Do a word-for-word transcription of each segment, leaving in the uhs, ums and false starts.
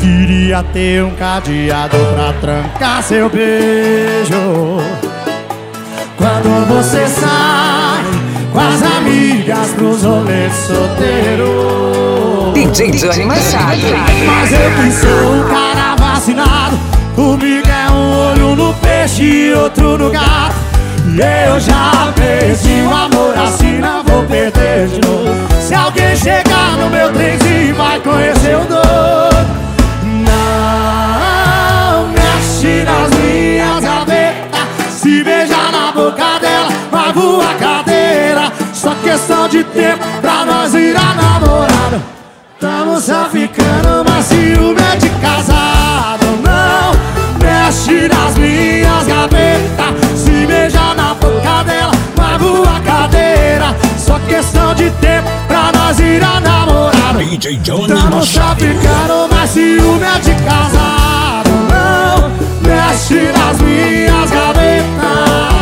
Queria ter um cadeado pra trancar seu beijo. Quando você sai com as amigas pros rolês solteiro, D J Johnny Machado. mas eu que sou um cara vacinado, comigo é um olho no peixe e outro no gato. E eu já perdi o amor, assim não vou perder de novo. Se alguém chegar no meu trenzinho vai conhecer o doido. Não mexe nas minhas gavetas, se beijar na boca dela vai voar cadeira. Só questão de tempo pra nós virar namorado. Tamo só ficando, mas ciúme é de casado. Não mexe nas minhas gavetas, se beijar na boca dela vai voar cadeira. Só questão de tempo pra nós virar namorado. D J Johnny Tamo só Machado. ficando, mas ciúme é de casado. Não mexe nas minhas gavetas,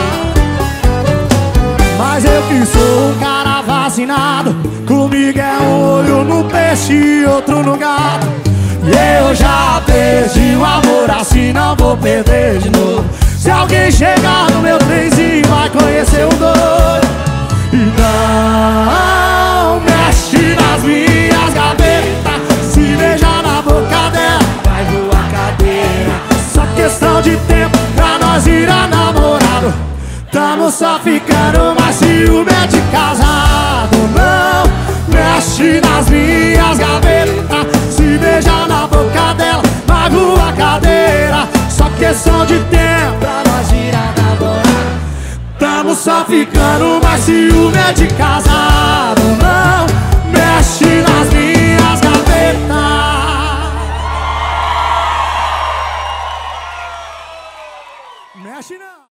mas eu que sou um cara vacinado, comigo é um olho no peixe e outro no gato. E eu já perdi o amor, assim não vou perder de novo. Se alguém chegar no meu trenzinho vai conhecer o doido. E não mexe nas minhas gavetas, se beijar na boca dela vai voar cadeira. Só questão de tempo pra nós virar namorado. Tamo só ficando, mas ciúme é de casado. Não mexe nas minhas gavetas, se beijar na boca dela vai voar cadeira. Só questão de tempo pra nós virar namorado. Tamo só ficando, mas ciúme é de casado. Não mexe nas minhas gavetas. Mexe não.